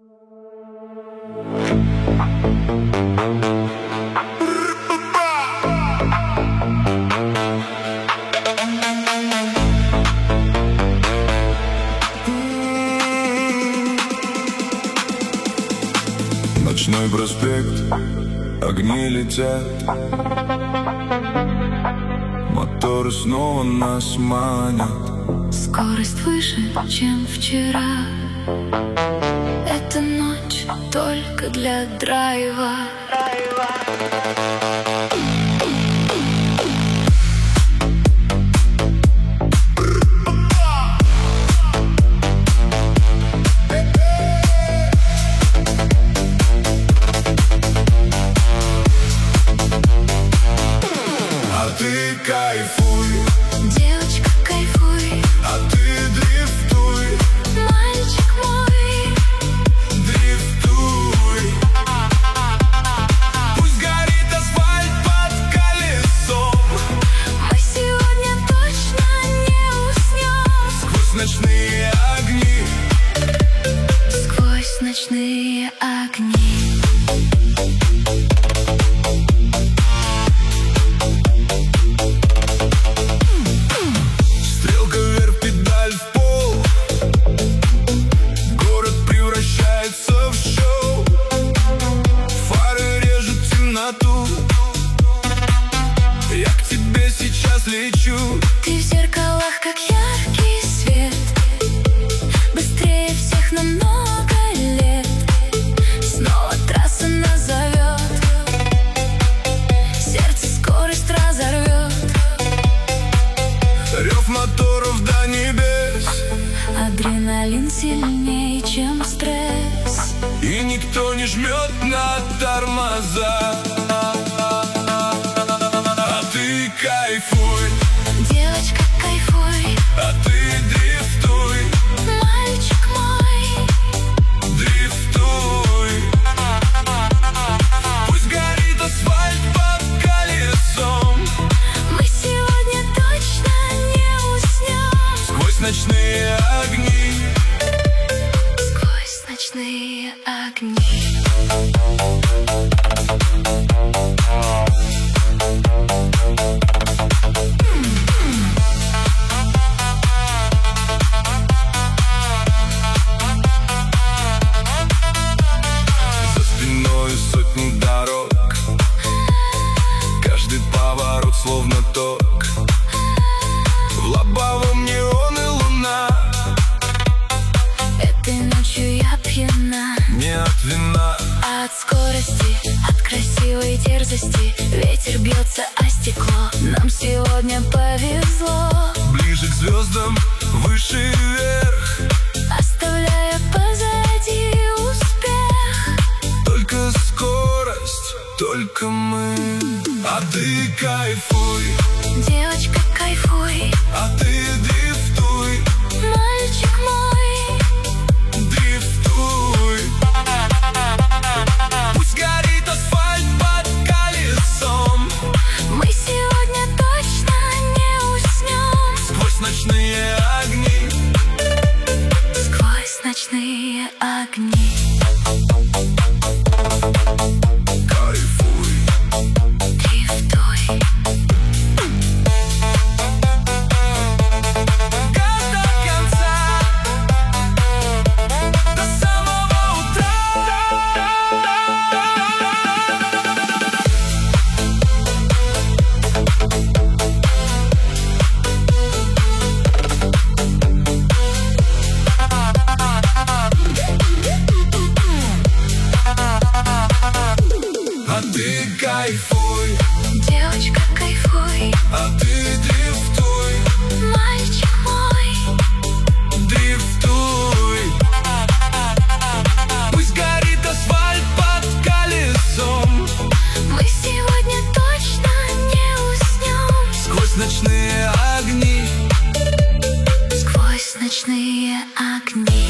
Ночной проспект, огни летят, моторы снова нас манят. Скорость выше, чем вчера. Эта ночь только для драйва. Ты кайфуй, девочка, кайфуй, а ты дрифтуй, мальчик мой, дрифтуй. Пусть горит асфальт под колесом, мы сегодня точно не уснем. сквозь ночные огни, Сквозь ночные огни. я к тебе сейчас лечу. Ты в зеркалах, как яркий свет, быстрее всех на много лет. Снова трасса нас зовет, сердце скорость разорвет. Рев моторов до небес, Адреналин сильнее, чем стресс, и никто не жмет на тормоза. А ты кайфуй, девочка, кайфуй, а ты дрифтуй, мальчик мой, дрифтуй. Пусть горит асфальт под колесом, мы сегодня точно не уснем. сквозь ночные огни, Сквозь ночные огни. за спиной сотни дорог, каждый поворот словно ток. В лобовом неон и луна, Этой ночью я пьяна, не от вина, а от скорости, от красивой дерзости. Ветер бьется о стекло, нам сегодня повезло. ближе к звездам, выше и вверх, Оставляя позади успех. только скорость, только мы. А ты кайфуй, Девочка, кайфуй, а ты дрифтуй, мальчик мой, дрифтуй. Пусть горит асфальт под колесом, мы сегодня точно не уснем. сквозь ночные огни, Сквозь ночные огни. кайфуй. Дрифтуй. Газ до конца, до самого утра. А ты кайфуй, Девочка, кайфуй, а ты дрифтуй, мальчик мой, дрифтуй. Пусть горит асфальт под колесом, мы сегодня точно не уснем. сквозь ночные огни, Сквозь ночные огни.